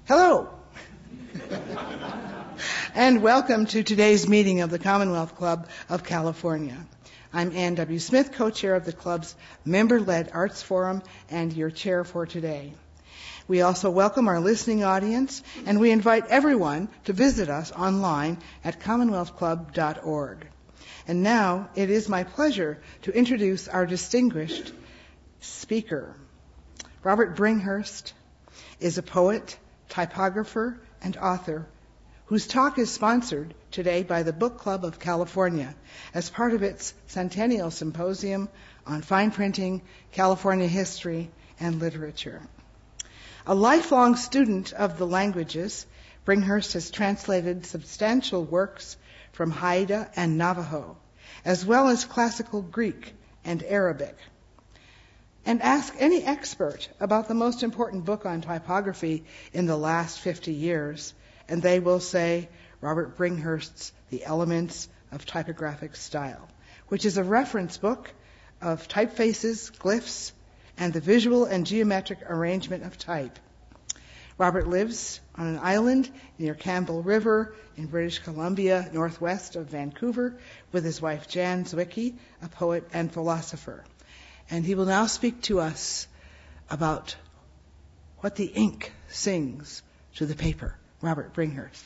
Hello, and welcome to today's meeting of the Commonwealth Club of California. I'm Ann W. Smith, co-chair of the club's member-led arts forum and your chair for today. We also welcome our listening audience, and we invite everyone to visit us online at commonwealthclub.org. And now it is my pleasure to introduce our distinguished speaker. Robert Bringhurst is a poet, typographer, and author whose talk is sponsored today by the Book Club of California as part of its Centennial Symposium on Fine Printing, California History, and Literature. A lifelong student of the languages, Bringhurst has translated substantial works from Haida and Navajo, as well as classical Greek and Arabic. And ask any expert about the most important book on typography in the last 50 years, and they will say Robert Bringhurst's The Elements of Typographic Style, which is a reference book of typefaces, glyphs, and the visual and geometric arrangement of type. Robert lives on an island near Campbell River in British Columbia, northwest of Vancouver, with his wife Jan Zwicky, a poet and philosopher. And he will now speak to us about what the ink sings to the paper. Robert Bringhurst.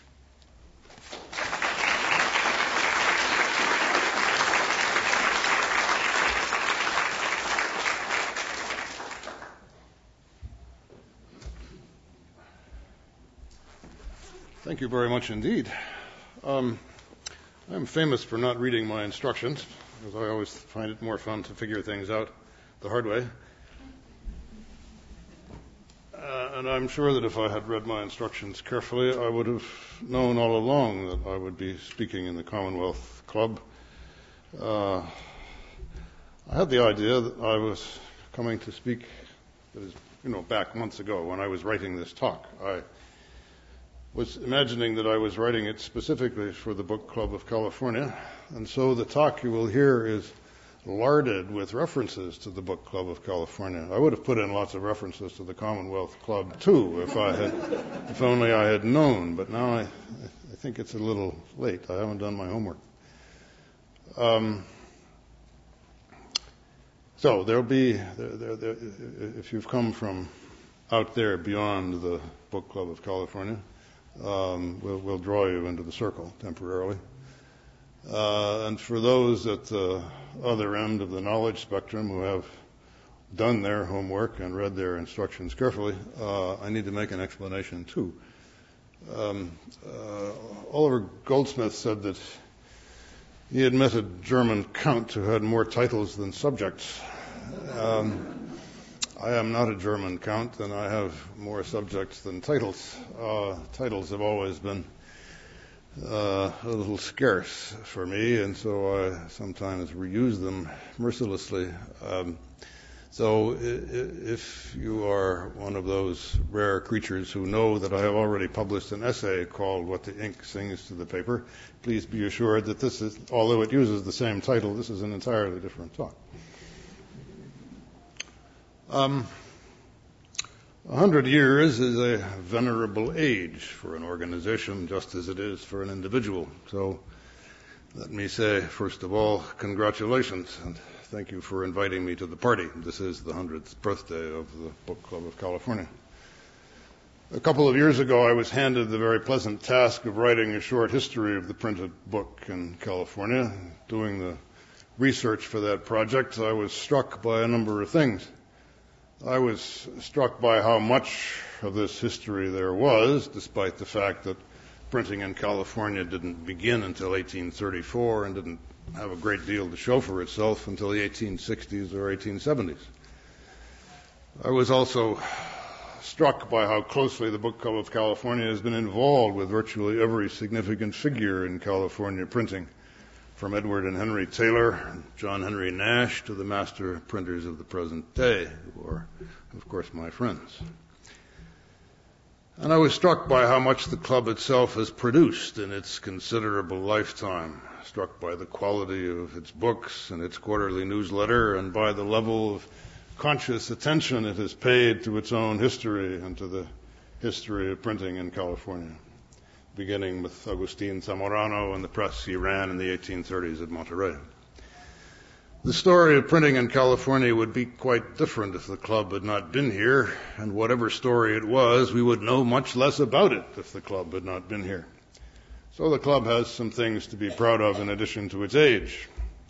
Thank you very much indeed. I'm famous for not reading my instructions, because I always find it more fun to figure things out the hard way. And I'm sure that if I had read my instructions carefully, I would have known all along that I would be speaking in the Commonwealth Club. I had the idea that I was coming to speak, back months ago when I was writing this talk. I was imagining that I was writing it specifically for the Book Club of California, and so the talk you will hear is larded with references to the Book Club of California. I would have put in lots of references to the Commonwealth Club too, if only I had known. But now I think it's a little late. I haven't done my homework. So there'll be, if you've come from out there beyond the Book Club of California, we'll draw you into the circle temporarily. And for those at the other end of the knowledge spectrum who have done their homework and read their instructions carefully, I need to make an explanation too. Oliver Goldsmith said that he had met a German count who had more titles than subjects. I am not a German count, and I have more subjects than titles. Titles have always been a little scarce for me, and so I sometimes reuse them mercilessly. So if you are one of those rare creatures who know that I have already published an essay called What the Ink Sings to the Paper, please be assured that this is, although it uses the same title, this is an entirely different talk. 100 years is a venerable age for an organization, just as it is for an individual. So let me say, first of all, congratulations, and thank you for inviting me to the party. This is the 100th birthday of the Book Club of California. A couple of years ago, I was handed the very pleasant task of writing a short history of the printed book in California. Doing the research for that project, I was struck by a number of things. I was struck by how much of this history there was, despite the fact that printing in California didn't begin until 1834 and didn't have a great deal to show for itself until the 1860s or 1870s. I was also struck by how closely the Book Club of California has been involved with virtually every significant figure in California printing, from Edward and Henry Taylor, John Henry Nash, to the master printers of the present day, who are, of course, my friends. And I was struck by how much the club itself has produced in its considerable lifetime, struck by the quality of its books and its quarterly newsletter, and by the level of conscious attention it has paid to its own history and to the history of printing in California, beginning with Agustin Zamorano and the press he ran in the 1830s at Monterey. The story of printing in California would be quite different if the club had not been here, and whatever story it was, we would know much less about it if the club had not been here. So the club has some things to be proud of in addition to its age.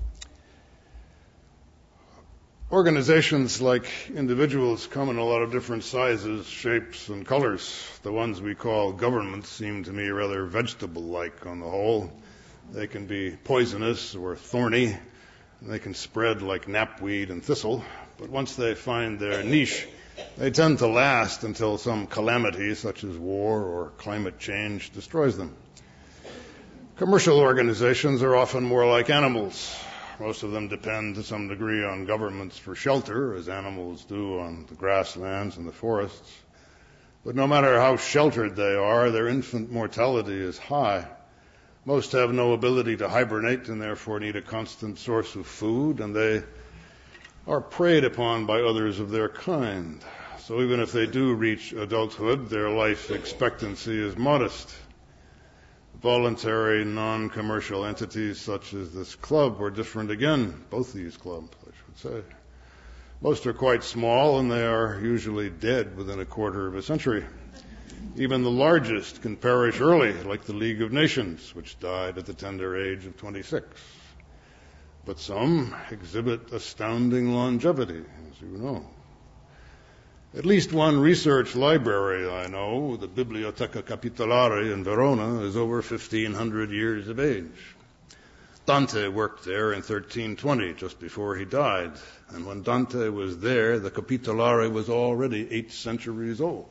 Organizations, like individuals, come in a lot of different sizes, shapes, and colors. The ones we call governments seem to me rather vegetable-like on the whole. They can be poisonous or thorny, and they can spread like knapweed and thistle. But once they find their niche, they tend to last until some calamity, such as war or climate change, destroys them. Commercial organizations are often more like animals. Most of them depend to some degree on governments for shelter, as animals do on the grasslands and the forests. But no matter how sheltered they are, their infant mortality is high. Most have no ability to hibernate and therefore need a constant source of food, and they are preyed upon by others of their kind. So even if they do reach adulthood, their life expectancy is modest. Voluntary, non-commercial entities such as this club are different again, both these clubs, I should say. Most are quite small, and they are usually dead within a quarter of a century. Even the largest can perish early, like the League of Nations, which died at the tender age of 26. But some exhibit astounding longevity, as you know. At least one research library I know, the Biblioteca Capitolare in Verona, is over 1,500 years of age. Dante worked there in 1320, just before he died. And when Dante was there, the Capitolare was already 8 centuries old.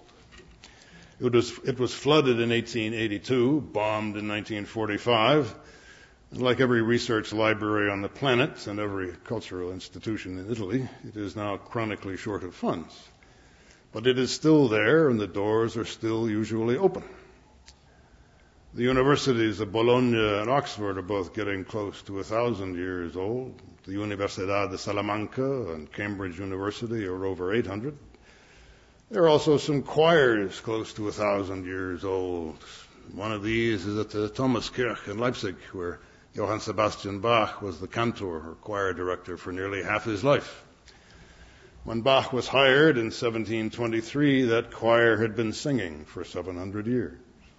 It was flooded in 1882, bombed in 1945. And like every research library on the planet and every cultural institution in Italy, it is now chronically short of funds. But it is still there, and the doors are still usually open. The universities of Bologna and Oxford are both getting close to 1,000 years old. The Universidad de Salamanca and Cambridge University are over 800. There are also some choirs close to 1,000 years old. One of these is at the Thomaskirche in Leipzig, where Johann Sebastian Bach was the cantor or choir director for nearly half his life. When Bach was hired in 1723, that choir had been singing for 700 years.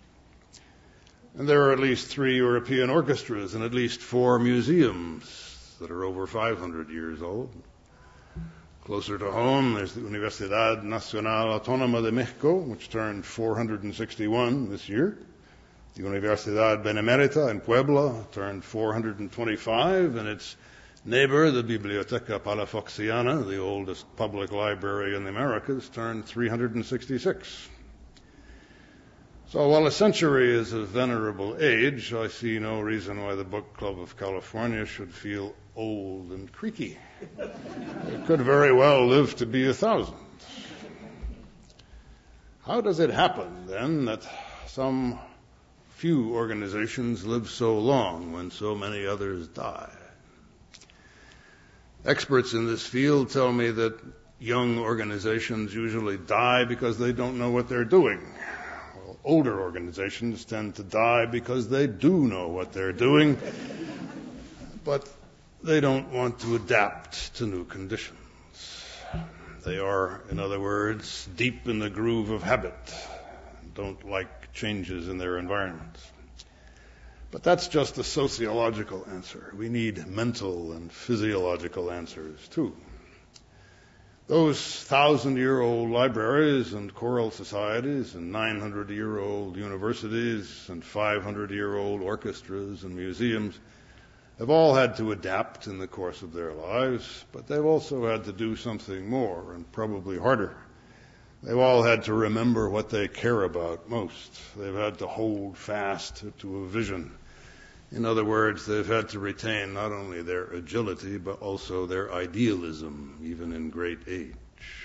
And there are at least 3 European orchestras and at least 4 museums that are over 500 years old. Closer to home, there's the Universidad Nacional Autónoma de México, which turned 461 this year. The Universidad Benemérita in Puebla turned 425, and its neighbor, the Biblioteca Palafoxiana, the oldest public library in the Americas, turned 366. So while a century is a venerable age, I see no reason why the Book Club of California should feel old and creaky. It could very well live to be 1,000. How does it happen, then, that some few organizations live so long when so many others die? Experts in this field tell me that young organizations usually die because they don't know what they're doing. Well, older organizations tend to die because they do know what they're doing, but they don't want to adapt to new conditions. They are, in other words, deep in the groove of habit and don't like changes in their environments. But that's just a sociological answer. We need mental and physiological answers, too. Those 1,000-year-old libraries and choral societies and 900-year-old universities and 500-year-old orchestras and museums have all had to adapt in the course of their lives, but they've also had to do something more and probably harder. They've all had to remember what they care about most. They've had to hold fast to a vision. In other words, they've had to retain not only their agility, but also their idealism, even in great age.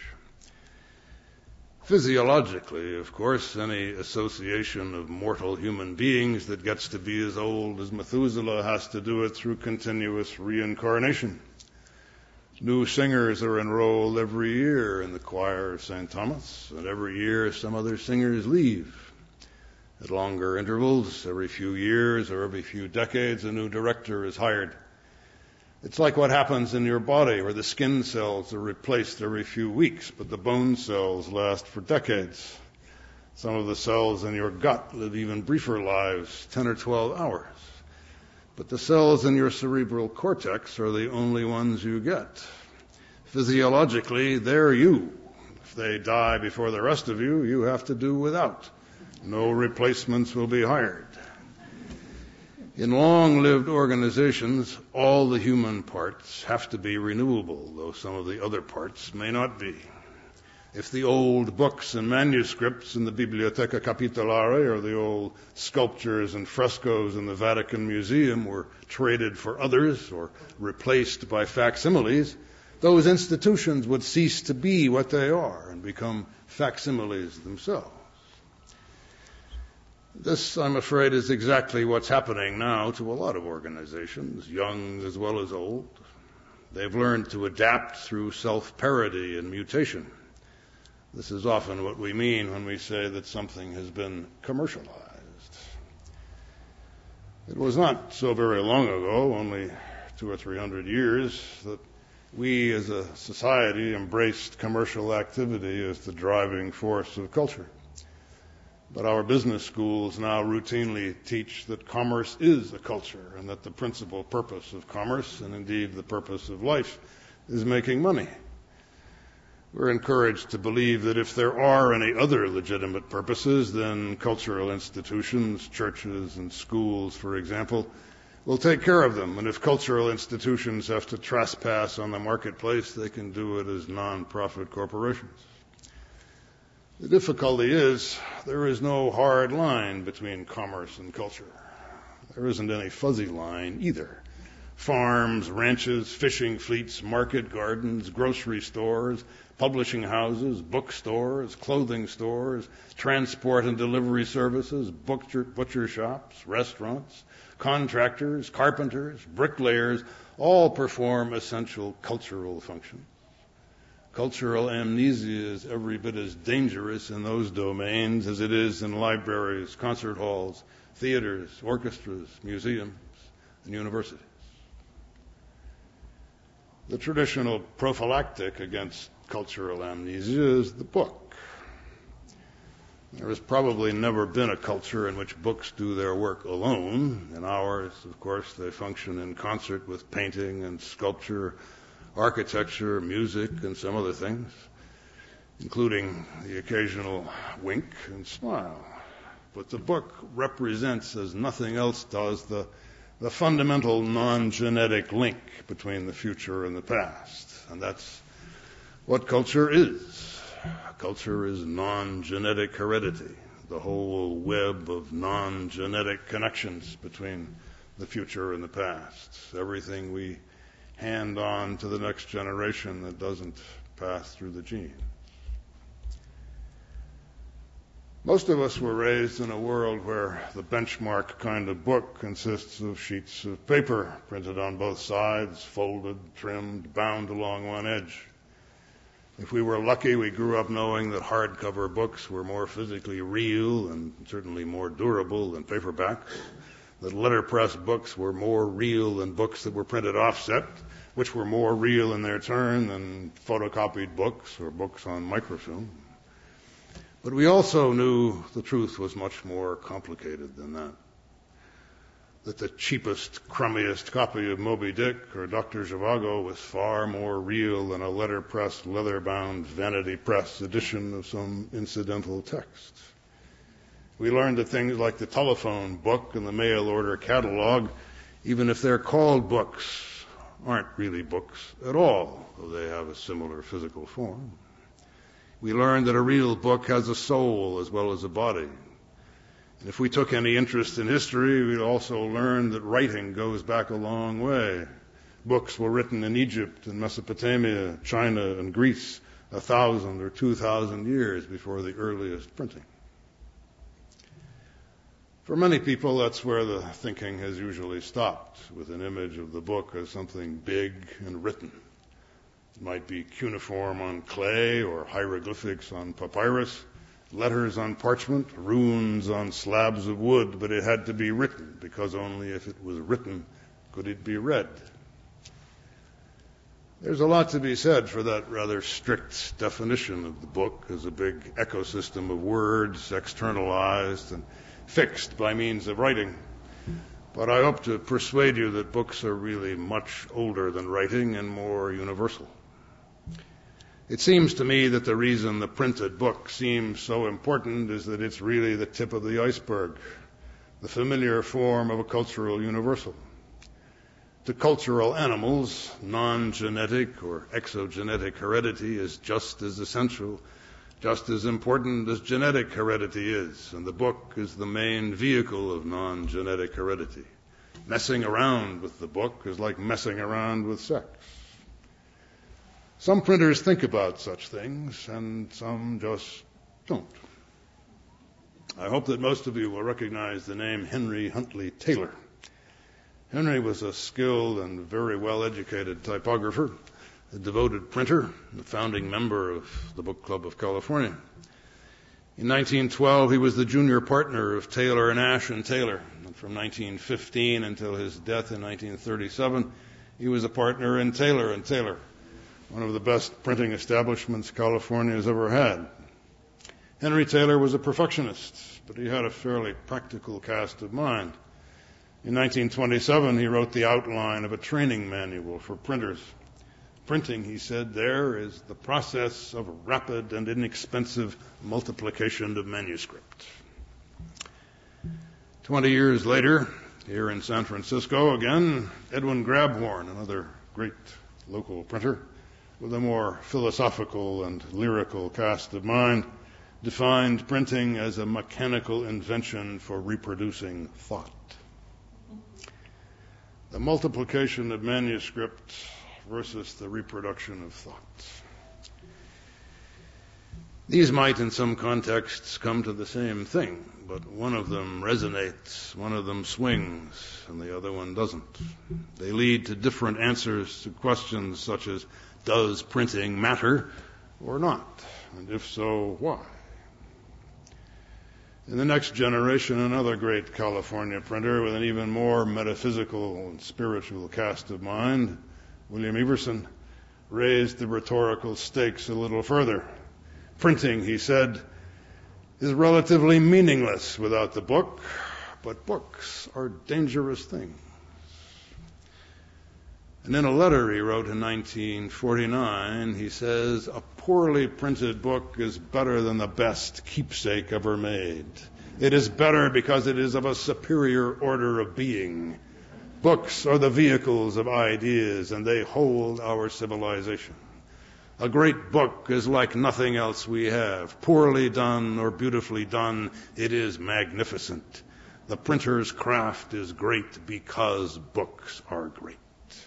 Physiologically, of course, any association of mortal human beings that gets to be as old as Methuselah has to do it through continuous reincarnation. New singers are enrolled every year in the choir of St. Thomas, and every year some other singers leave. At longer intervals, every few years or every few decades, a new director is hired. It's like what happens in your body, where the skin cells are replaced every few weeks, but the bone cells last for decades. Some of the cells in your gut live even briefer lives, 10 or 12 hours. But the cells in your cerebral cortex are the only ones you get. Physiologically, they're you. If they die before the rest of you, you have to do without. No replacements will be hired. In long-lived organizations, all the human parts have to be renewable, though some of the other parts may not be. If the old books and manuscripts in the Biblioteca Capitolare or the old sculptures and frescoes in the Vatican Museum were traded for others or replaced by facsimiles, those institutions would cease to be what they are and become facsimiles themselves. This, I'm afraid, is exactly what's happening now to a lot of organizations, young as well as old. They've learned to adapt through self-parody and mutation. This is often what we mean when we say that something has been commercialized. It was not so very long ago, only 200 or 300 years, that we as a society embraced commercial activity as the driving force of culture. But our business schools now routinely teach that commerce is a culture and that the principal purpose of commerce, and indeed the purpose of life, is making money. We're encouraged to believe that if there are any other legitimate purposes, then cultural institutions, churches and schools, for example, will take care of them. And if cultural institutions have to trespass on the marketplace, they can do it as non-profit corporations. The difficulty is there is no hard line between commerce and culture. There isn't any fuzzy line either. Farms, ranches, fishing fleets, market gardens, grocery stores, publishing houses, bookstores, clothing stores, transport and delivery services, butcher shops, restaurants, contractors, carpenters, bricklayers, all perform essential cultural functions. Cultural amnesia is every bit as dangerous in those domains as it is in libraries, concert halls, theaters, orchestras, museums, and universities. The traditional prophylactic against cultural amnesia is the book. There has probably never been a culture in which books do their work alone. In ours, of course, they function in concert with painting and sculpture, architecture, music, and some other things, including the occasional wink and smile. But the book represents, as nothing else does, the fundamental non-genetic link between the future and the past. And that's what culture is. Culture is non-genetic heredity, the whole web of non-genetic connections between the future and the past. Everything we hand on to the next generation that doesn't pass through the genes. Most of us were raised in a world where the benchmark kind of book consists of sheets of paper printed on both sides, folded, trimmed, bound along one edge. If we were lucky, we grew up knowing that hardcover books were more physically real and certainly more durable than paperback, that letterpress books were more real than books that were printed offset, which were more real in their turn than photocopied books or books on microfilm. But we also knew the truth was much more complicated than that. That the cheapest, crummiest copy of Moby Dick or Dr. Zhivago was far more real than a letterpress, leather-bound, vanity press edition of some incidental text. We learned that things like the telephone book and the mail order catalog, even if they're called books, aren't really books at all, though they have a similar physical form. We learned that a real book has a soul as well as a body. And if we took any interest in history, we'd also learn that writing goes back a long way. Books were written in Egypt and Mesopotamia, China and Greece 1,000 or 2,000 years before the earliest printing. For many people, that's where the thinking has usually stopped, with an image of the book as something big and written. It might be cuneiform on clay or hieroglyphics on papyrus, letters on parchment, runes on slabs of wood, but it had to be written, because only if it was written could it be read. There's a lot to be said for that rather strict definition of the book as a big ecosystem of words, externalized and fixed by means of writing. But I hope to persuade you that books are really much older than writing and more universal. It seems to me that the reason the printed book seems so important is that it's really the tip of the iceberg, the familiar form of a cultural universal. To cultural animals, non-genetic or exogenetic heredity is just as essential, just as important as genetic heredity is, and the book is the main vehicle of non-genetic heredity. Messing around with the book is like messing around with sex. Some printers think about such things, and some just don't. I hope that most of you will recognize the name Henry Huntley Taylor. Henry was a skilled and very well-educated typographer, a devoted printer, the founding member of the Book Club of California. In 1912, he was the junior partner of Taylor and Ash and Taylor. And from 1915 until his death in 1937, he was a partner in Taylor and Taylor, one of the best printing establishments California has ever had. Henry Taylor was a perfectionist, but he had a fairly practical cast of mind. In 1927, he wrote the outline of a training manual for printers. Printing, he said, there is the process of rapid and inexpensive multiplication of manuscript. 20 years later, here in San Francisco again, Edwin Grabhorn, another great local printer, with a more philosophical and lyrical cast of mind, defined printing as a mechanical invention for reproducing thought. The multiplication of manuscript versus the reproduction of thought. These might, in some contexts, come to the same thing, but one of them resonates, one of them swings, and the other one doesn't. They lead to different answers to questions such as, does printing matter or not? And if so, why? In the next generation, another great California printer with an even more metaphysical and spiritual cast of mind, William Everson, raised the rhetorical stakes a little further. Printing, he said, is relatively meaningless without the book, but books are dangerous things. And in a letter he wrote in 1949, he says, a poorly printed book is better than the best keepsake ever made. It is better because it is of a superior order of being. Books are the vehicles of ideas, and they hold our civilization. A great book is like nothing else we have. Poorly done or beautifully done, it is magnificent. The printer's craft is great because books are great.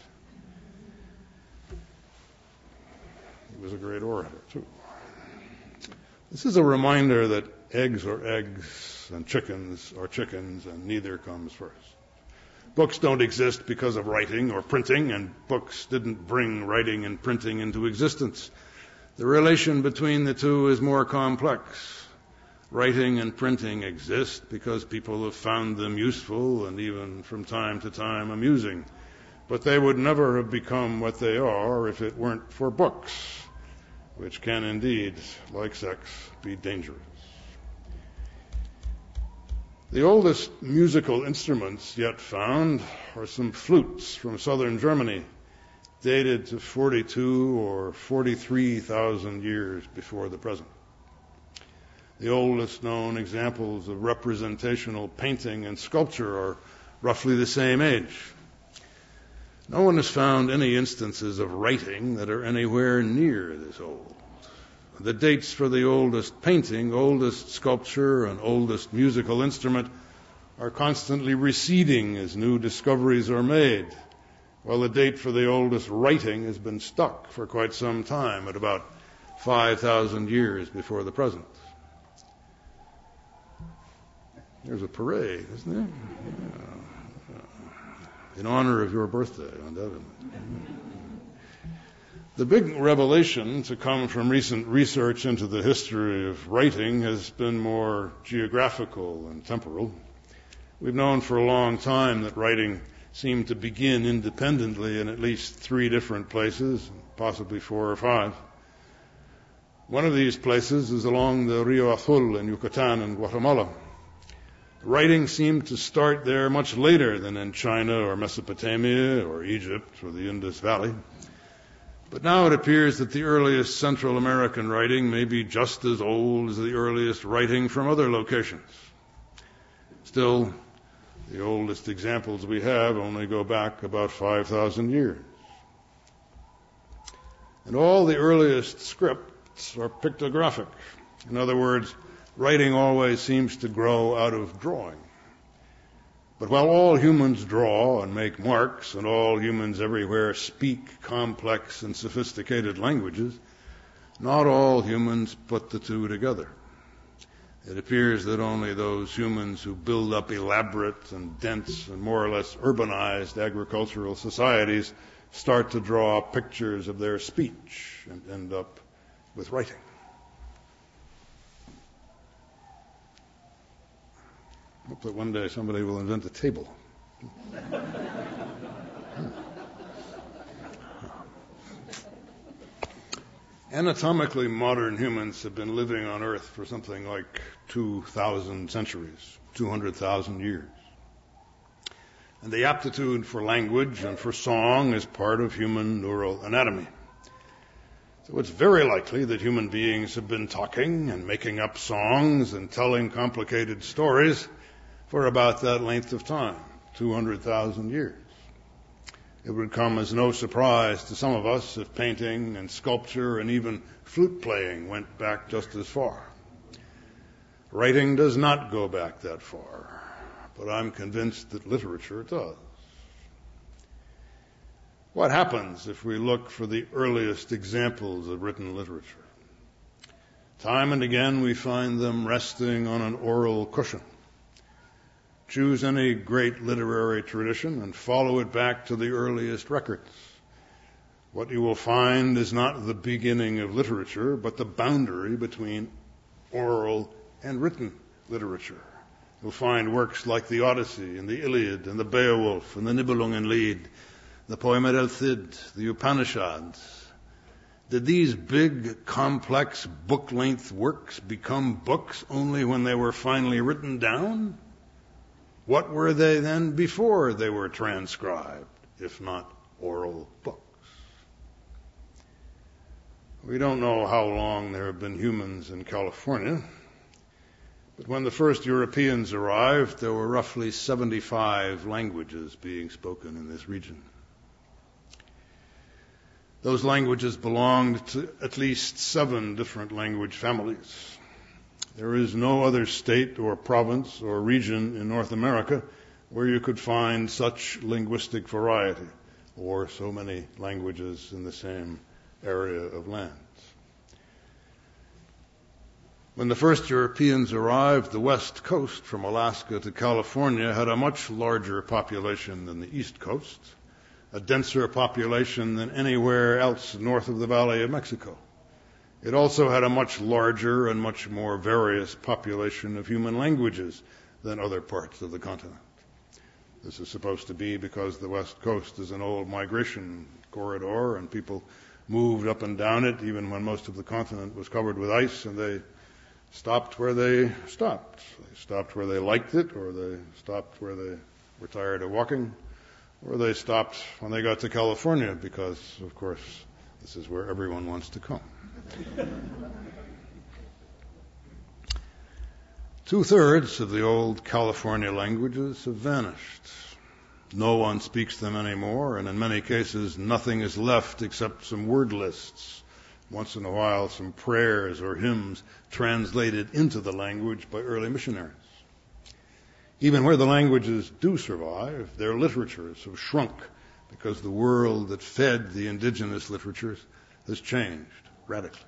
He was a great orator, too. This is a reminder that eggs are eggs and chickens are chickens, and neither comes first. Books don't exist because of writing or printing, and books didn't bring writing and printing into existence. The relation between the two is more complex. Writing and printing exist because people have found them useful and even from time to time amusing. But they would never have become what they are if it weren't for books, which can indeed, like sex, be dangerous. The oldest musical instruments yet found are some flutes from southern Germany, dated to 42 or 43,000 years before the present. The oldest known examples of representational painting and sculpture are roughly the same age. No one has found any instances of writing that are anywhere near this old. The dates for the oldest painting, oldest sculpture, and oldest musical instrument are constantly receding as new discoveries are made, while the date for the oldest writing has been stuck for quite some time at about 5,000 years before the present. There's a parade, isn't there? Yeah. In honor of your birthday, undoubtedly. The big revelation to come from recent research into the history of writing has been more geographical and temporal. We've known for a long time that writing seemed to begin independently in at least 3 different places, possibly 4 or 5. One of these places is along the Rio Azul in Yucatan and Guatemala. Writing seemed to start there much later than in China or Mesopotamia or Egypt or the Indus Valley. But now it appears that the earliest Central American writing may be just as old as the earliest writing from other locations. Still, the oldest examples we have only go back about 5,000 years. And all the earliest scripts are pictographic. In other words, writing always seems to grow out of drawing. But while all humans draw and make marks, and all humans everywhere speak complex and sophisticated languages, not all humans put the two together. It appears that only those humans who build up elaborate and dense and more or less urbanized agricultural societies start to draw pictures of their speech and end up with writing. Hope that one day somebody will invent a table. Anatomically, modern humans have been living on Earth for something like 2,000 centuries, 200,000 years. And the aptitude for language and for song is part of human neural anatomy. So it's very likely that human beings have been talking and making up songs and telling complicated stories for about that length of time, 200,000 years. It would come as no surprise to some of us if painting and sculpture and even flute playing went back just as far. Writing does not go back that far, but I'm convinced that literature does. What happens if we look for the earliest examples of written literature? Time and again we find them resting on an oral cushion. Choose any great literary tradition and follow it back to the earliest records. What you will find is not the beginning of literature, but the boundary between oral and written literature. You'll find works like the Odyssey and the Iliad and the Beowulf and the Nibelungenlied, the Poema del Cid, the Upanishads. Did these big, complex, book-length works become books only when they were finally written down? What were they then before they were transcribed, if not oral books? We don't know how long there have been humans in California, but when the first Europeans arrived, there were roughly 75 languages being spoken in this region. Those languages belonged to at least 7 different language families. There is no other state or province or region in North America where you could find such linguistic variety or so many languages in the same area of lands. When the first Europeans arrived, the West Coast from Alaska to California had a much larger population than the East Coast, a denser population than anywhere else north of the Valley of Mexico. It also had a much larger and much more various population of human languages than other parts of the continent. This is supposed to be because the West Coast is an old migration corridor and people moved up and down it even when most of the continent was covered with ice, and they stopped where they stopped. They stopped where they liked it, or they stopped where they were tired of walking, or they stopped when they got to California because, of course, this is where everyone wants to come. 2/3 of the old California languages have vanished. No one speaks them anymore, and in many cases nothing is left except some word lists. Once in a while some prayers or hymns translated into the language by early missionaries. Even where the languages do survive, their literatures have shrunk because the world that fed the indigenous literatures has changed radically.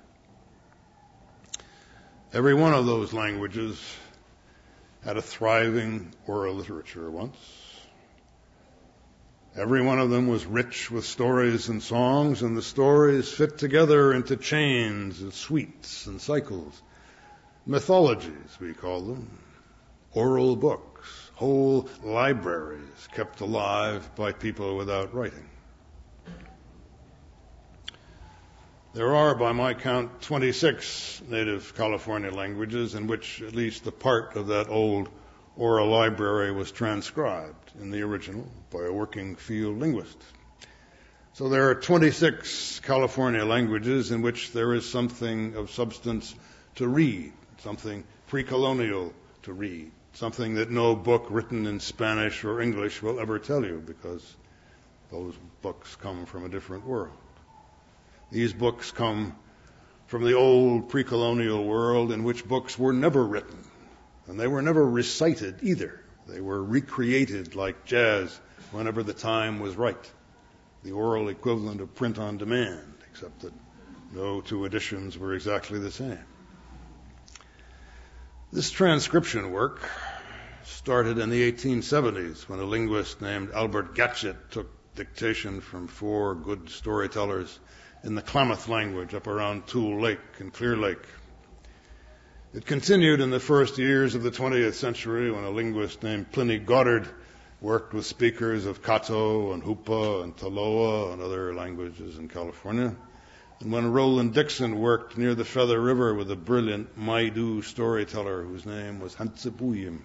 Every one of those languages had a thriving oral literature once. Every one of them was rich with stories and songs, and the stories fit together into chains and suites and cycles. Mythologies, we call them. Oral books, whole libraries kept alive by people without writing. There are, by my count, 26 native California languages in which at least a part of that old oral library was transcribed in the original by a working field linguist. So there are 26 California languages in which there is something of substance to read, something pre-colonial to read, something that no book written in Spanish or English will ever tell you, because those books come from a different world. These books come from the old pre-colonial world in which books were never written, and they were never recited either. They were recreated like jazz whenever the time was right, the oral equivalent of print on demand, except that no two editions were exactly the same. This transcription work started in the 1870s when a linguist named Albert Gatschet took dictation from 4 good storytellers in the Klamath language up around Tule Lake and Clear Lake. It continued in the first years of the 20th century when a linguist named Pliny Goddard worked with speakers of Caddo and Hupa and Toloa and other languages in California, and when Roland Dixon worked near the Feather River with a brilliant Maidu storyteller whose name was Hantsipuyim.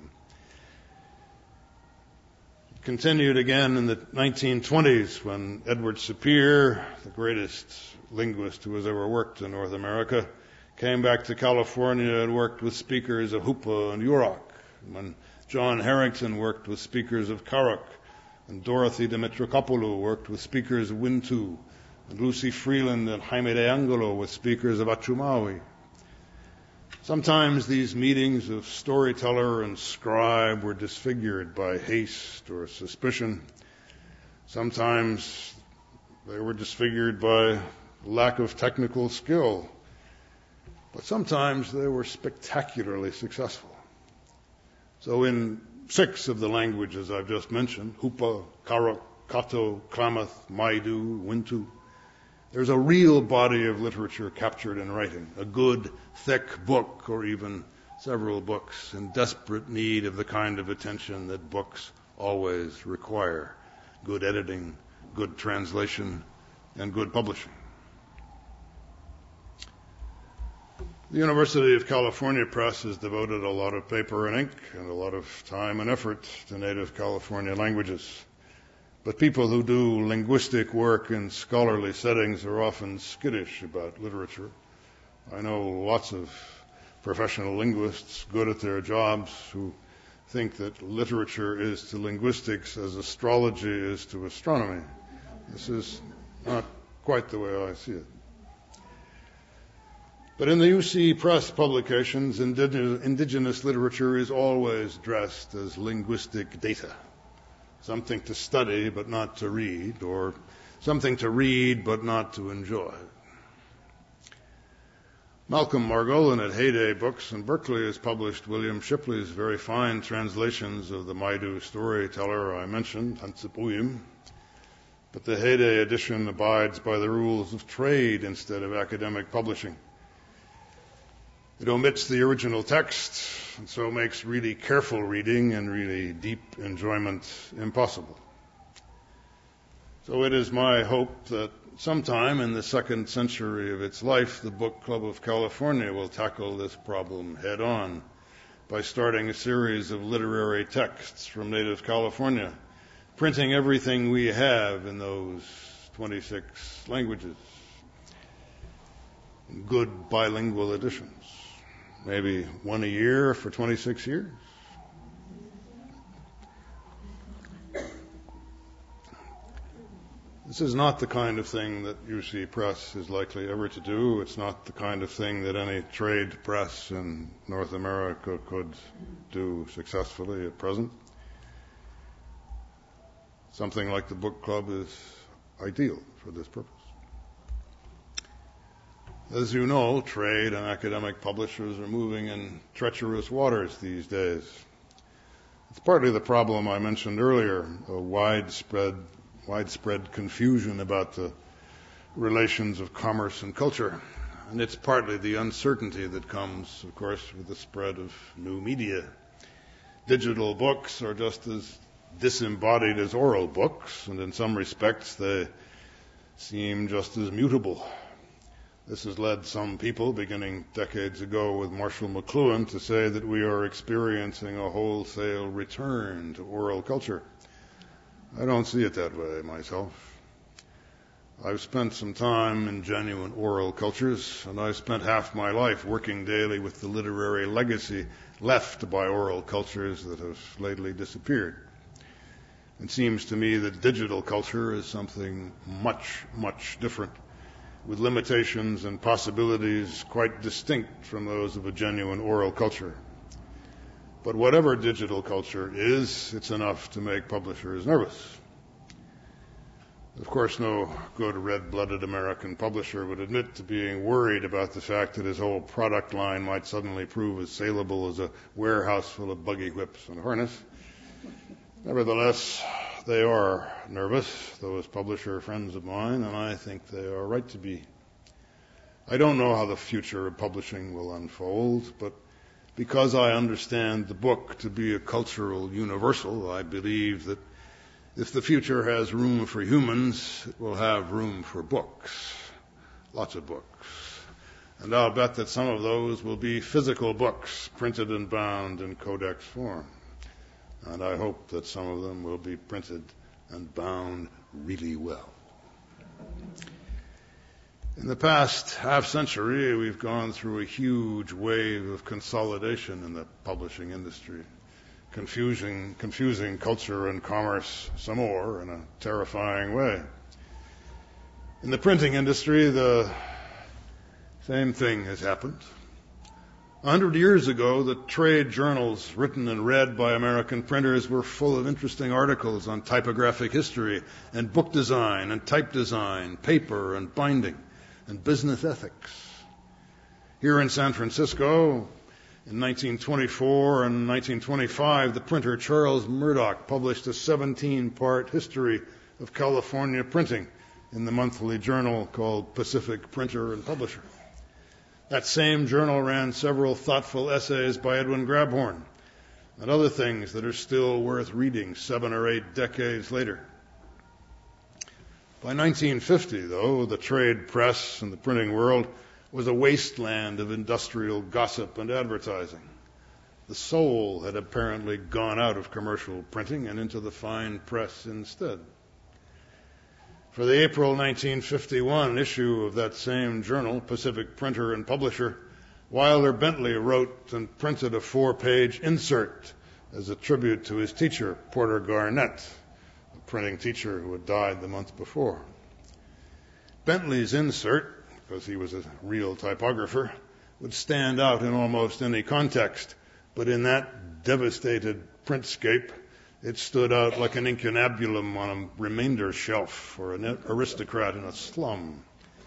It continued again in the 1920s when Edward Sapir, the greatest linguist who has ever worked in North America, came back to California and worked with speakers of Hupa and Yurok. When John Harrington worked with speakers of Karok, and Dorothy Dimitrikopoulou worked with speakers of Wintu, and Lucy Freeland and Jaime de Angelo with speakers of Achumawi. Sometimes these meetings of storyteller and scribe were disfigured by haste or suspicion. Sometimes they were disfigured by lack of technical skill. But sometimes they were spectacularly successful. So in 6 of the languages I've just mentioned, Hupa, Karok, Caddo, Klamath, Maidu, Wintu, there's a real body of literature captured in writing, a good, thick book, or even several books, in desperate need of the kind of attention that books always require: good editing, good translation, and good publishing. The University of California Press has devoted a lot of paper and ink and a lot of time and effort to native California languages. But people who do linguistic work in scholarly settings are often skittish about literature. I know lots of professional linguists good at their jobs who think that literature is to linguistics as astrology is to astronomy. This is not quite the way I see it. But in the UC Press publications, indigenous literature is always dressed as linguistic data, something to study but not to read, or something to read but not to enjoy. Malcolm Margolin at Heyday Books in Berkeley has published William Shipley's very fine translations of the Maidu storyteller I mentioned, Hantsipuyim, but the Heyday edition abides by the rules of trade instead of academic publishing. It omits the original text, and so makes really careful reading and really deep enjoyment impossible. So it is my hope that sometime in the 2nd century of its life, the Book Club of California will tackle this problem head on by starting a series of literary texts from native California, printing everything we have in those 26 languages, good bilingual editions. Maybe one a year for 26 years. This is not the kind of thing that UC Press is likely ever to do. It's not the kind of thing that any trade press in North America could do successfully at present. Something like the book club is ideal for this purpose. As you know, trade and academic publishers are moving in treacherous waters these days. It's partly the problem I mentioned earlier, a widespread widespread confusion about the relations of commerce and culture. And it's partly the uncertainty that comes, of course, with the spread of new media. Digital books are just as disembodied as oral books, and in some respects they seem just as mutable. This has led some people, beginning decades ago with Marshall McLuhan, to say that we are experiencing a wholesale return to oral culture. I don't see it that way myself. I've spent some time in genuine oral cultures, and I've spent half my life working daily with the literary legacy left by oral cultures that have lately disappeared. It seems to me that digital culture is something much, much different, with limitations and possibilities quite distinct from those of a genuine oral culture. But whatever digital culture is, it's enough to make publishers nervous. Of course, no good red-blooded American publisher would admit to being worried about the fact that his whole product line might suddenly prove as saleable as a warehouse full of buggy whips and harness. Nevertheless, they are nervous, those publisher friends of mine, and I think they are right to be. I don't know how the future of publishing will unfold, but because I understand the book to be a cultural universal, I believe that if the future has room for humans, it will have room for books, lots of books. And I'll bet that some of those will be physical books, printed and bound in codex form. And I hope that some of them will be printed and bound really well. In the past half-century, we've gone through a huge wave of consolidation in the publishing industry, confusing culture and commerce some more in a terrifying way. In the printing industry, the same thing has happened. 100 years ago, the trade journals written and read by American printers were full of interesting articles on typographic history and book design and type design, paper and binding, and business ethics. Here in San Francisco, in 1924 and 1925, the printer Charles Murdoch published a 17-part history of California printing in the monthly journal called Pacific Printer and Publisher. That same journal ran several thoughtful essays by Edwin Grabhorn and other things that are still worth reading 7 or 8 decades later. By 1950, though, the trade press and the printing world was a wasteland of industrial gossip and advertising. The soul had apparently gone out of commercial printing and into the fine press instead. For the April 1951 issue of that same journal, Pacific Printer and Publisher, Wilder Bentley wrote and printed a 4-page insert as a tribute to his teacher, Porter Garnett, a printing teacher who had died the month before. Bentley's insert, because he was a real typographer, would stand out in almost any context, but in that devastated printscape, it stood out like an incunabulum on a remainder shelf or an aristocrat in a slum.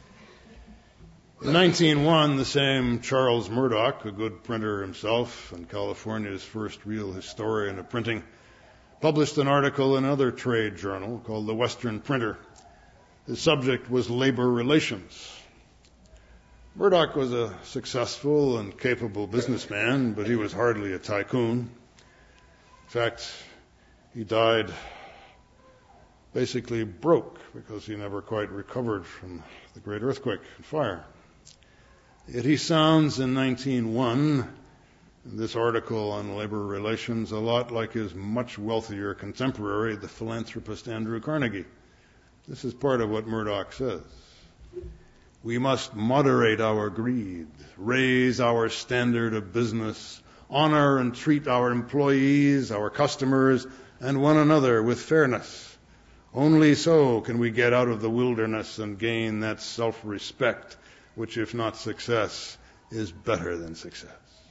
In 1901, the same Charles Murdoch, a good printer himself and California's first real historian of printing, published an article in another trade journal called The Western Printer. The subject was labor relations. Murdoch was a successful and capable businessman, but he was hardly a tycoon. In fact, he died basically broke because he never quite recovered from the great earthquake and fire. Yet he sounds in 1901, in this article on labor relations, a lot like his much wealthier contemporary, the philanthropist Andrew Carnegie. This is part of what Murdoch says. We must moderate our greed, raise our standard of business, honor and treat our employees, our customers, and one another with fairness. Only so can we get out of the wilderness and gain that self-respect, which, if not success, is better than success.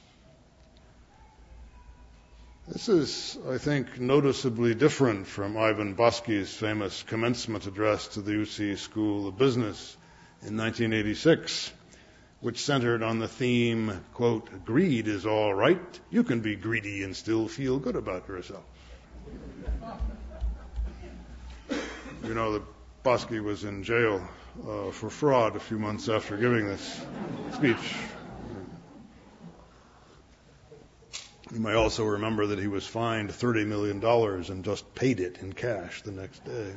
This is, I think, noticeably different from Ivan Bosky's famous commencement address to the UC School of Business in 1986, which centered on the theme, quote, greed is all right. You can be greedy and still feel good about yourself. You know that Bosky was in jail for fraud a few months after giving this speech. You may also remember that he was fined $30 million and just paid it in cash the next day.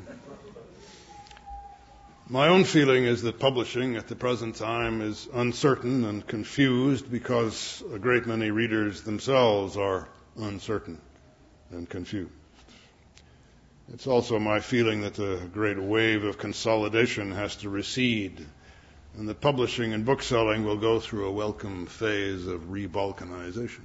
My own feeling is that publishing at the present time is uncertain and confused because a great many readers themselves are uncertain and confused. It's also my feeling that the great wave of consolidation has to recede, and that publishing and bookselling will go through a welcome phase of re-balkanization.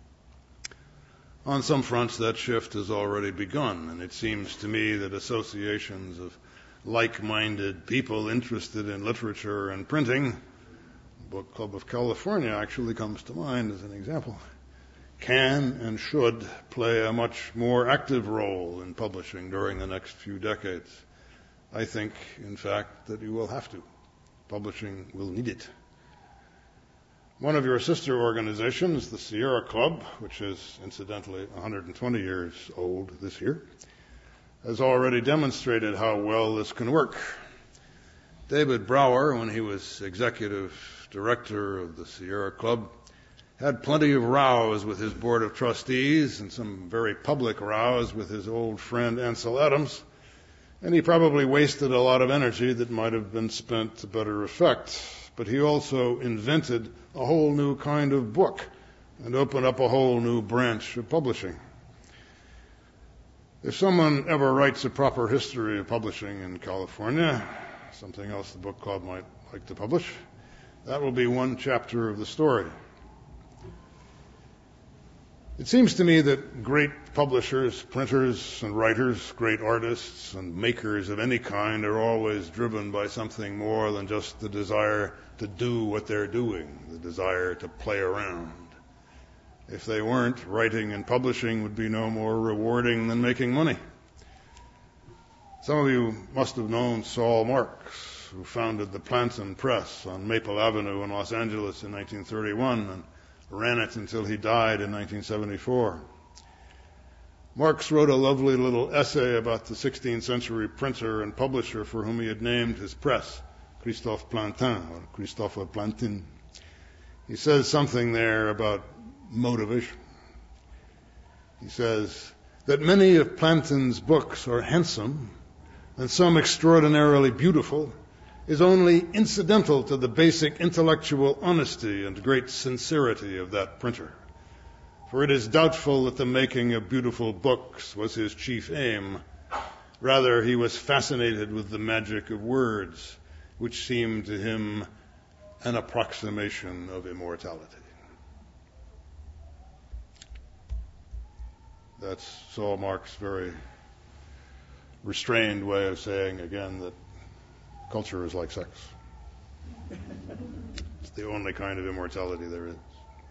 On some fronts, that shift has already begun, and it seems to me that associations of like-minded people interested in literature and printing, Book Club of California actually comes to mind as an example, can and should play a much more active role in publishing during the next few decades. I think, in fact, that you will have to. Publishing will need it. One of your sister organizations, the Sierra Club, which is incidentally 120 years old this year, has already demonstrated how well this can work. David Brower, when he was executive director of the Sierra Club, had plenty of rows with his board of trustees and some very public rows with his old friend Ansel Adams, and he probably wasted a lot of energy that might have been spent to better effect. But he also invented a whole new kind of book and opened up a whole new branch of publishing. If someone ever writes a proper history of publishing in California, something else the book club might like to publish, that will be one chapter of the story. It seems to me that great publishers, printers, and writers, great artists and makers of any kind are always driven by something more than just the desire to do what they're doing, the desire to play around. If they weren't, writing and publishing would be no more rewarding than making money. Some of you must have known Saul Marks, who founded the Plantin Press on Maple Avenue in Los Angeles in 1931 and ran it until he died in 1974. Marx wrote a lovely little essay about the 16th century printer and publisher for whom he had named his press, Christophe Plantin, or Christophe Plantin. He says something there about motivation. He says that many of Plantin's books are handsome and some extraordinarily beautiful is only incidental to the basic intellectual honesty and great sincerity of that printer. For it is doubtful that the making of beautiful books was his chief aim. Rather, he was fascinated with the magic of words, which seemed to him an approximation of immortality. That's Saul Marks' very restrained way of saying, again, that culture is like sex. It's the only kind of immortality there is.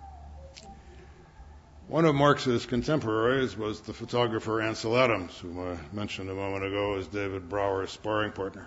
One of Marx's contemporaries was the photographer Ansel Adams, whom I mentioned a moment ago as David Brower's sparring partner.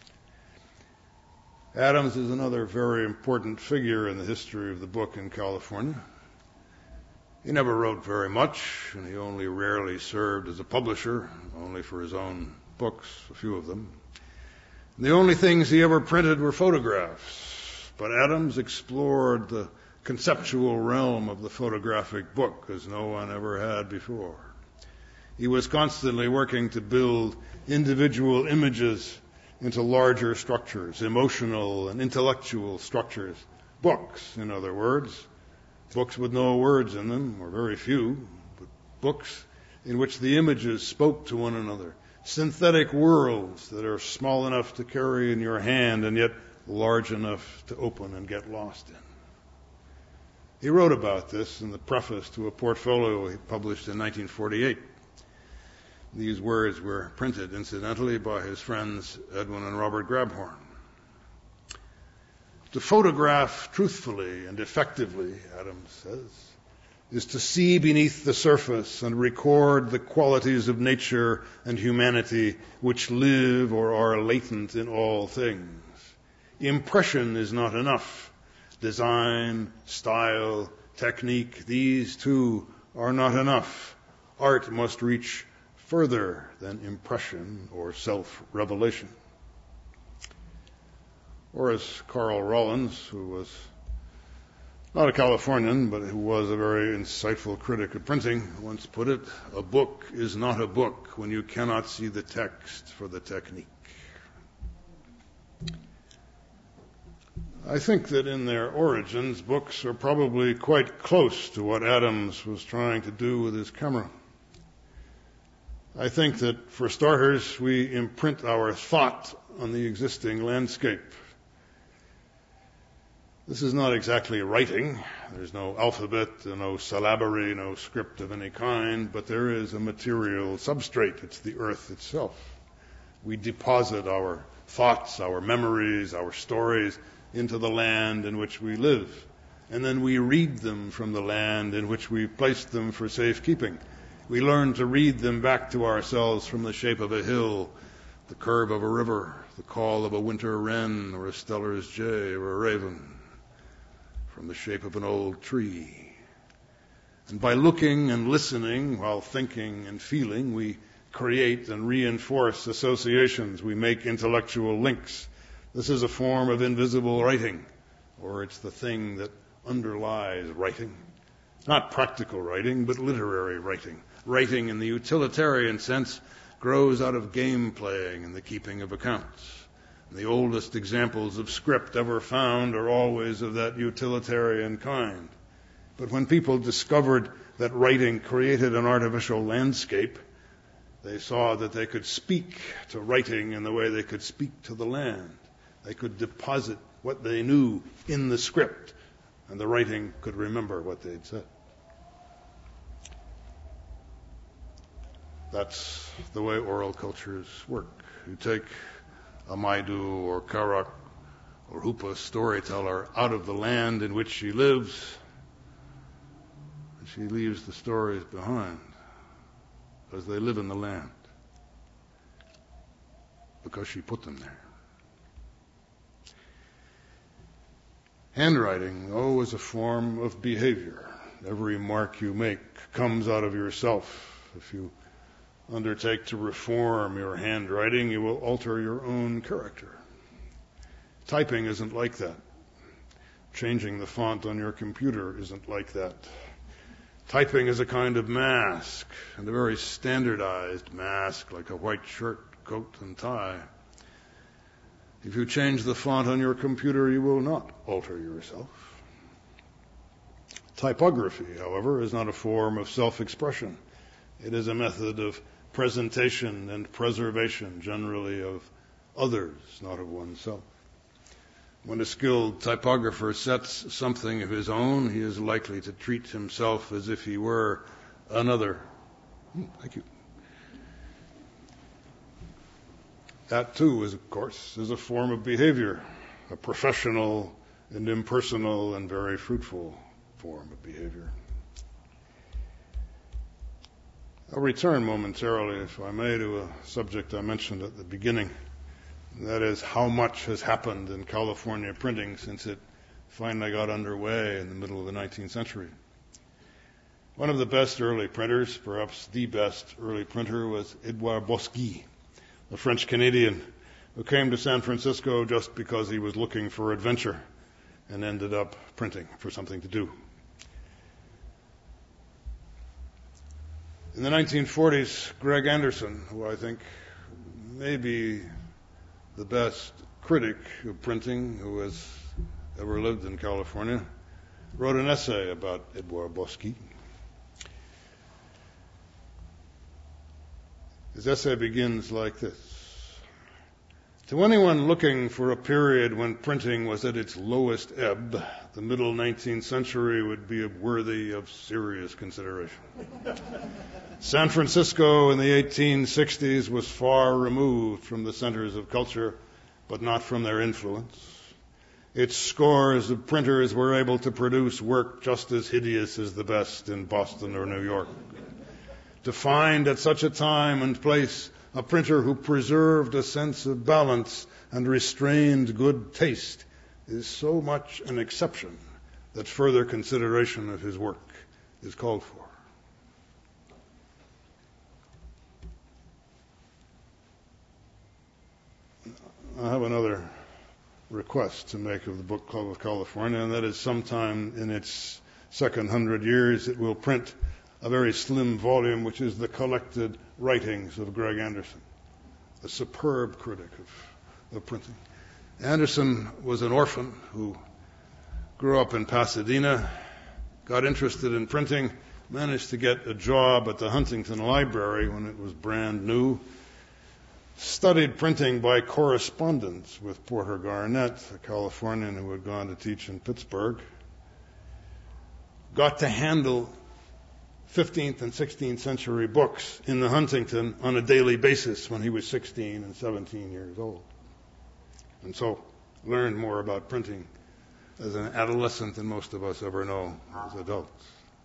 Adams is another very important figure in the history of the book in California. He never wrote very much, and he only rarely served as a publisher, only for his own books, a few of them. The only things he ever printed were photographs, but Adams explored the conceptual realm of the photographic book as no one ever had before. He was constantly working to build individual images into larger structures, emotional and intellectual structures. Books, in other words. Books with no words in them, or very few, but books in which the images spoke to one another. Synthetic worlds that are small enough to carry in your hand and yet large enough to open and get lost in. He wrote about this in the preface to a portfolio he published in 1948. These words were printed, incidentally, by his friends Edwin and Robert Grabhorn. To photograph truthfully and effectively, Adams says, is to see beneath the surface and record the qualities of nature and humanity which live or are latent in all things. Impression is not enough. Design, style, technique, these too are not enough. Art must reach further than impression or self-revelation. Or as Carl Rollins, who was not a Californian, but who was a very insightful critic of printing, once put it, a book is not a book when you cannot see the text for the technique. I think that in their origins, books are probably quite close to what Adams was trying to do with his camera. I think that, for starters, we imprint our thought on the existing landscape. This is not exactly writing. There's no alphabet, no syllabary, no script of any kind, but there is a material substrate. It's the earth itself. We deposit our thoughts, our memories, our stories into the land in which we live. And then we read them from the land in which we placed them for safekeeping. We learn to read them back to ourselves from the shape of a hill, the curve of a river, the call of a winter wren or a Steller's jay or a raven, from the shape of an old tree. And by looking and listening while thinking and feeling, we create and reinforce associations. We make intellectual links. This is a form of invisible writing, or it's the thing that underlies writing. Not practical writing, but literary writing. Writing in the utilitarian sense grows out of game playing and the keeping of accounts. And the oldest examples of script ever found are always of that utilitarian kind. But when people discovered that writing created an artificial landscape, they saw that they could speak to writing in the way they could speak to the land. They could deposit what they knew in the script, and the writing could remember what they'd said. That's the way oral cultures work. You take a Maidu or Karak or Hupa storyteller out of the land in which she lives, and she leaves the stories behind, because they live in the land, because she put them there. Handwriting, is a form of behavior. Every mark you make comes out of yourself. If you undertake to reform your handwriting, you will alter your own character. Typing isn't like that. Changing the font on your computer isn't like that. Typing is a kind of mask, and a very standardized mask, like a white shirt, coat, and tie. If you change the font on your computer, you will not alter yourself. Typography, however, is not a form of self-expression. It is a method of presentation and preservation, generally of others, not of oneself. When a skilled typographer sets something of his own, he is likely to treat himself as if he were another. Thank you. That, too, is, of course, a form of behavior, a professional and impersonal and very fruitful form of behavior. I'll return momentarily, if I may, to a subject I mentioned at the beginning. And that is how much has happened in California printing since it finally got underway in the middle of the 19th century. One of the best early printers, perhaps the best early printer, was Edouard Bosquet, a French-Canadian who came to San Francisco just because he was looking for adventure and ended up printing for something to do. In the 1940s, Greg Anderson, who I think may be the best critic of printing who has ever lived in California, wrote an essay about Edouard Bosquet. His essay begins like this. To anyone looking for a period when printing was at its lowest ebb, the middle 19th century would be worthy of serious consideration. San Francisco in the 1860s was far removed from the centers of culture, but not from their influence. Its scores of printers were able to produce work just as hideous as the best in Boston or New York. To find at such a time and place a printer who preserved a sense of balance and restrained good taste is so much an exception that further consideration of his work is called for. I have another request to make of the Book Club of California, and that is sometime in its second 100 years it will print a very slim volume, which is the collected writings of Greg Anderson, a superb critic of printing. Anderson was an orphan who grew up in Pasadena, got interested in printing, managed to get a job at the Huntington Library when it was brand new, studied printing by correspondence with Porter Garnett, a Californian who had gone to teach in Pittsburgh, got to handle 15th and 16th century books in the Huntington on a daily basis when he was 16 and 17 years old. And so learned more about printing as an adolescent than most of us ever know as adults.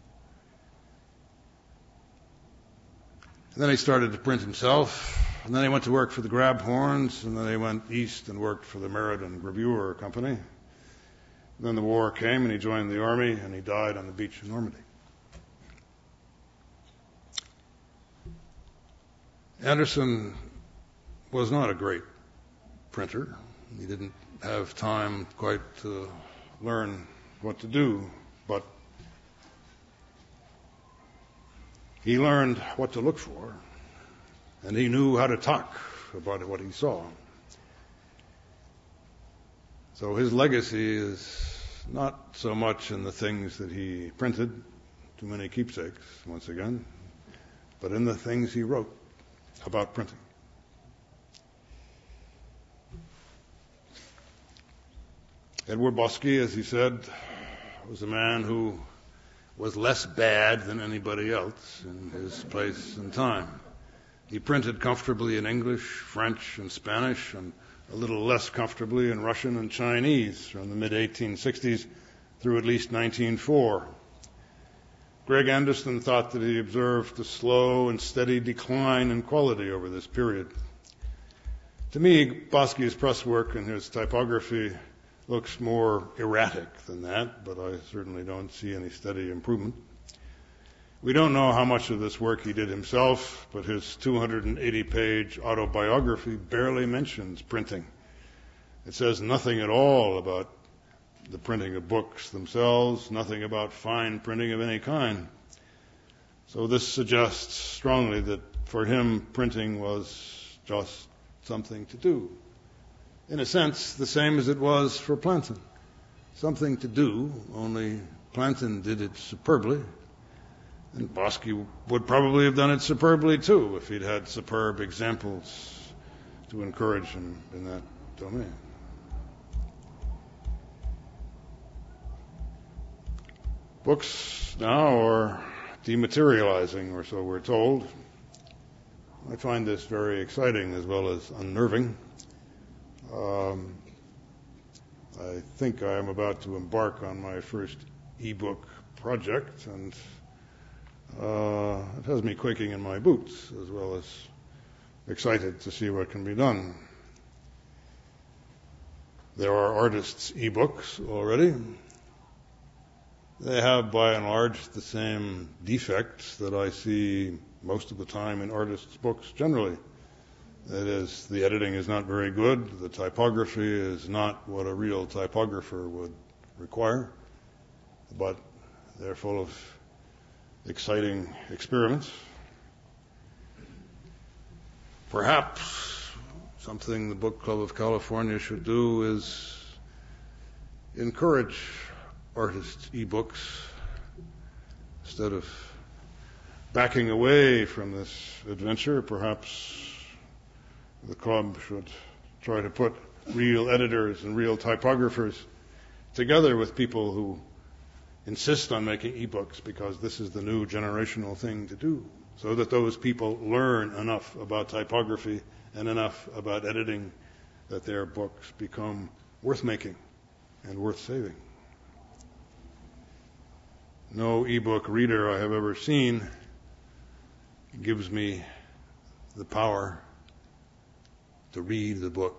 And then he started to print himself, and then he went to work for the Grabhorns, and then he went east and worked for the Meriden Gravure Company. And then the war came, and he joined the army, and he died on the beach in Normandy. Anderson was not a great printer. He didn't have time quite to learn what to do, but he learned what to look for, and he knew how to talk about what he saw. So his legacy is not so much in the things that he printed, too many keepsakes, once again, but in the things he wrote about printing. Edward Bosque, as he said, was a man who was less bad than anybody else in his place and time. He printed comfortably in English, French, and Spanish, and a little less comfortably in Russian and Chinese from the mid-1860s through at least 1904. Greg Anderson thought that he observed a slow and steady decline in quality over this period. To me, Bosque's press work and his typography looks more erratic than that, but I certainly don't see any steady improvement. We don't know how much of this work he did himself, but his 280-page autobiography barely mentions printing. It says nothing at all about the printing of books themselves, nothing about fine printing of any kind. So this suggests strongly that for him, printing was just something to do. In a sense, the same as it was for Plantin. Something to do, only Plantin did it superbly. And Bosque would probably have done it superbly too if he'd had superb examples to encourage him in that domain. Books now are dematerializing, or so we're told. I find this very exciting as well as unnerving. I think I am about to embark on my first e-book project, and it has me quaking in my boots as well as excited to see what can be done. There are artists' e-books already. They have, by and large, the same defects that I see most of the time in artists' books generally. That is, the editing is not very good, the typography is not what a real typographer would require, but they're full of exciting experiments. Perhaps something the Book Club of California should do is encourage artists' e-books instead of backing away from this adventure. Perhaps the club should try to put real editors and real typographers together with people who insist on making e-books because this is the new generational thing to do, so that those people learn enough about typography and enough about editing that their books become worth making and worth saving. No e-book reader I have ever seen gives me the power to read the book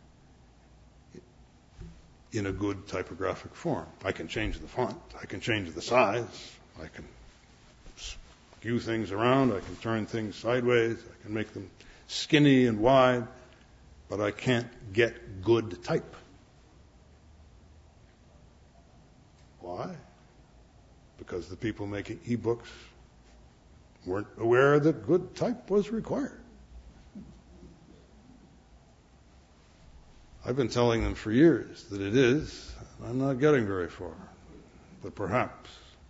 in a good typographic form. I can change the font, I can change the size, I can skew things around, I can turn things sideways, I can make them skinny and wide, but I can't get good type. Why? Because the people making e-books weren't aware that good type was required. I've been telling them for years that it is, and I'm not getting very far. But perhaps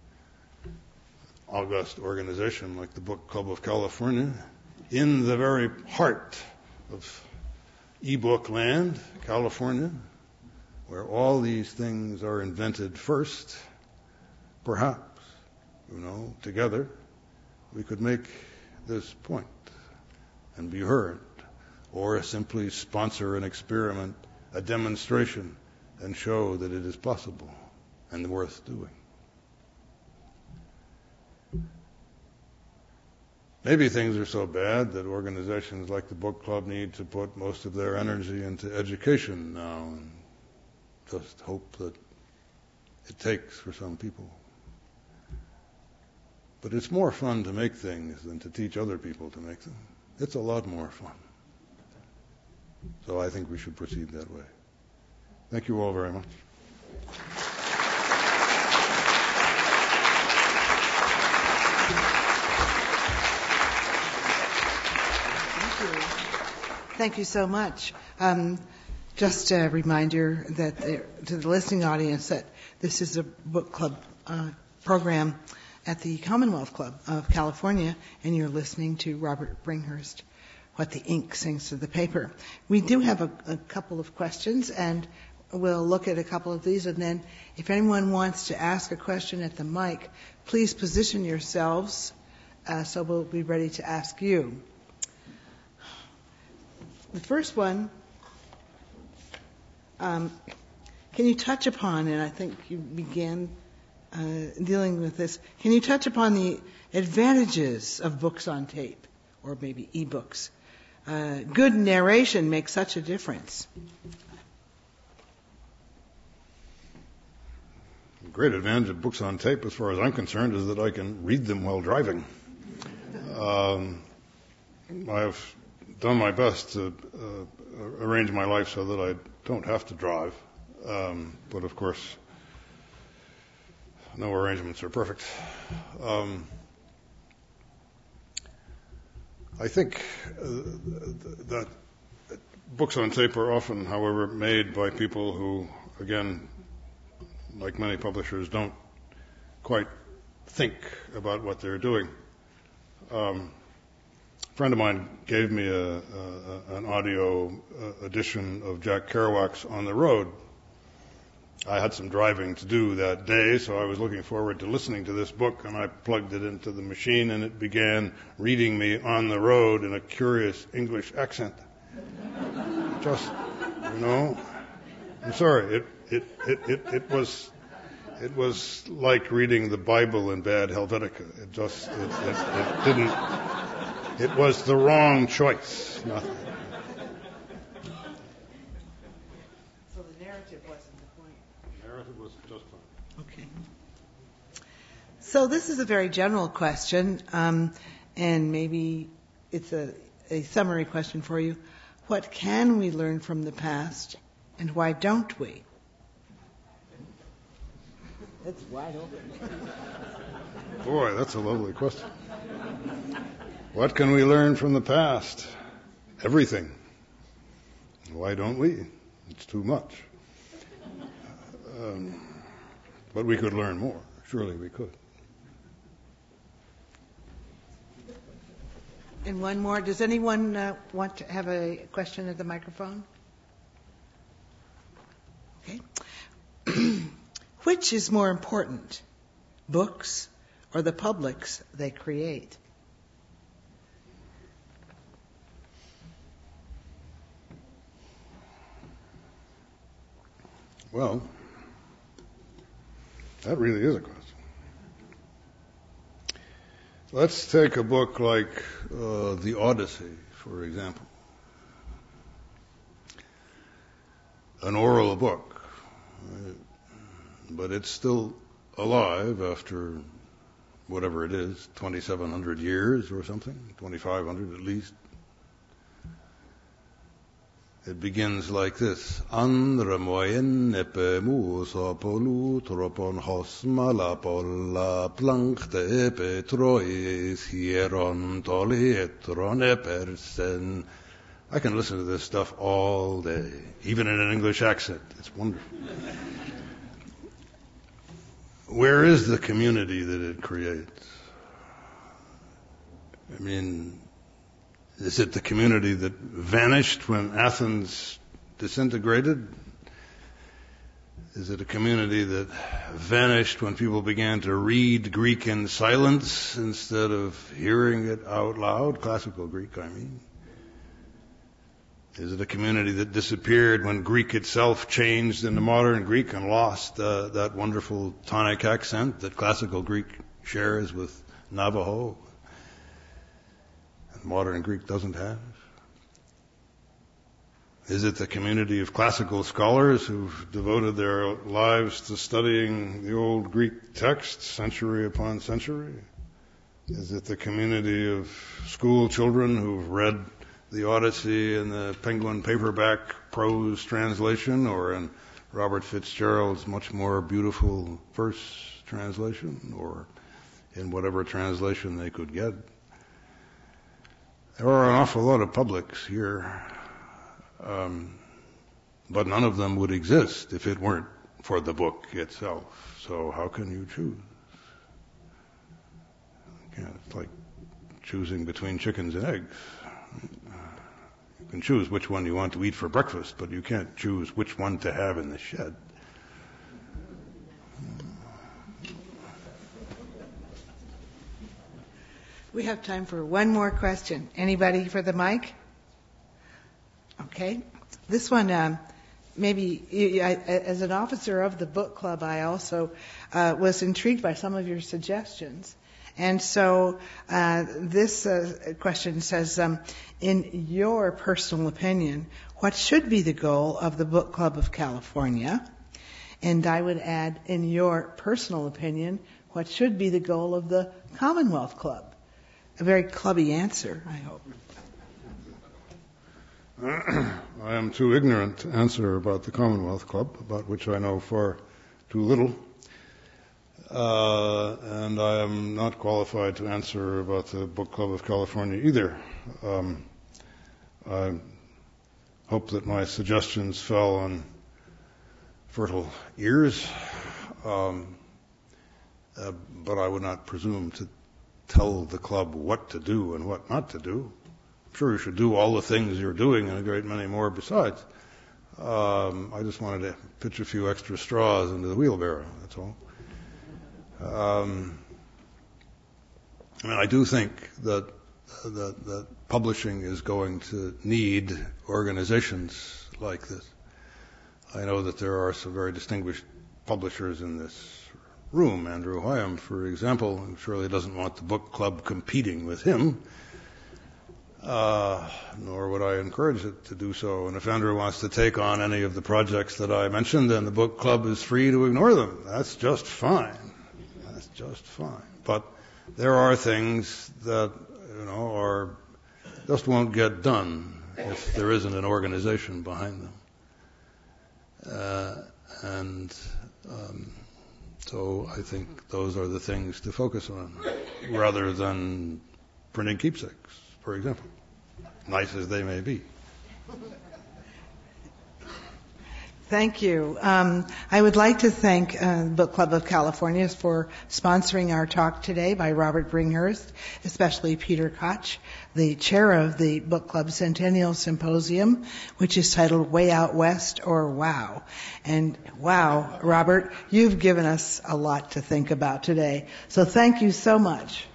august organization like the Book Club of California, in the very heart of e-book land, California, where all these things are invented first, perhaps, together we could make this point and be heard, or simply sponsor an experiment, a demonstration, and show that it is possible and worth doing. Maybe things are so bad that organizations like the Book Club need to put most of their energy into education now and just hope that it takes for some people. But it's more fun to make things than to teach other people to make them. It's a lot more fun. So I think we should proceed that way. Thank you all very much. Thank you so much. Just a reminder that to the listening audience that this is a book club program at the Commonwealth Club of California, and you're listening to Robert Bringhurst, What the Ink Sings to the Paper. We do have a couple of questions, and we'll look at a couple of these, and then if anyone wants to ask a question at the mic, please position yourselves so we'll be ready to ask you. The first one, can you touch upon, and I think you began dealing with this, can you touch upon the advantages of books on tape, or maybe e-books? Good narration makes such a difference. The great advantage of books on tape, as far as I'm concerned, is that I can read them while driving. I've done my best to arrange my life so that I don't have to drive. But of course, no arrangements are perfect. I think that books on tape are often, however, made by people who, again, like many publishers, don't quite think about what they're doing. A friend of mine gave me an audio edition of Jack Kerouac's On the Road. I had some driving to do that day, so I was looking forward to listening to this book, and I plugged it into the machine, and it began reading me On the Road in a curious English accent. Just, I'm sorry, it was like reading the Bible in bad Helvetica. It didn't. It was the wrong choice. Nothing. So the narrative wasn't the point. The narrative was just fine. Okay. So this is a very general question, and maybe it's a summary question for you. What can we learn from the past, and why don't we? It's wide open. Boy, that's a lovely question. What can we learn from the past? Everything. Why don't we? It's too much. But we could learn more. Surely we could. And one more. Does anyone want to have a question at the microphone? Okay. Which is more important, books or the publics they create? Well, that really is a question. Let's take a book like The Odyssey, for example. An oral book, but it's still alive after whatever it is, 2,700 years or something, 2,500 at least. It begins like this. Andra moyen epe musa polu tropon hosma la polla plankte epe trois hieron toli etron epersen. I can listen to this stuff all day, even in an English accent. It's wonderful. Where is the community that it creates? I mean, is it the community that vanished when Athens disintegrated? Is it a community that vanished when people began to read Greek in silence instead of hearing it out loud? Classical Greek, I mean. Is it a community that disappeared when Greek itself changed into modern Greek and lost that wonderful tonic accent that classical Greek shares with Navajo and modern Greek doesn't have? Is it the community of classical scholars who've devoted their lives to studying the old Greek texts century upon century? Is it the community of school children who've read the Odyssey in the Penguin paperback prose translation, or in Robert Fitzgerald's much more beautiful verse translation, or in whatever translation they could get? There are an awful lot of publics here, but none of them would exist if it weren't for the book itself. So how can you choose? It's like choosing between chickens and eggs. You can choose which one you want to eat for breakfast, but you can't choose which one to have in the shed. We have time for one more question. Anybody for the mic? Okay. This one, maybe as an officer of the book club, I also was intrigued by some of your suggestions. And so this question says, in your personal opinion, what should be the goal of the Book Club of California? And I would add, in your personal opinion, what should be the goal of the Commonwealth Club? A very clubby answer, I hope. I am too ignorant to answer about the Commonwealth Club, about which I know far too little. And I am not qualified to answer about the Book Club of California either. I hope that my suggestions fell on fertile ears, but I would not presume to tell the club what to do and what not to do. I'm sure you should do all the things you're doing and a great many more besides. I just wanted to pitch a few extra straws into the wheelbarrow, that's all. I do think that publishing is going to need organizations like this. I know that there are some very distinguished publishers in this room. Andrew Hyam, for example, who surely doesn't want the book club competing with him, nor would I encourage it to do so. And if Andrew wants to take on any of the projects that I mentioned, then the book club is free to ignore them. That's just fine. Just fine. But there are things that, just won't get done if there isn't an organization behind them. So I think those are the things to focus on, rather than printing keepsakes, for example, nice as they may be. Thank you. I would like to thank Book Club of California for sponsoring our talk today by Robert Bringhurst, especially Peter Koch, the chair of the Book Club Centennial Symposium, which is titled Way Out West, or WOW. And wow, Robert, you've given us a lot to think about today. So thank you so much.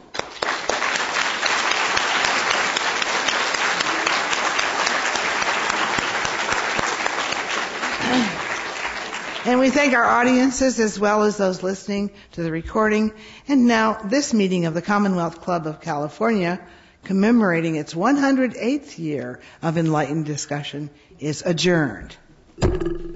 And we thank our audiences as well as those listening to the recording. And now this meeting of the Commonwealth Club of California, commemorating its 108th year of enlightened discussion, is adjourned.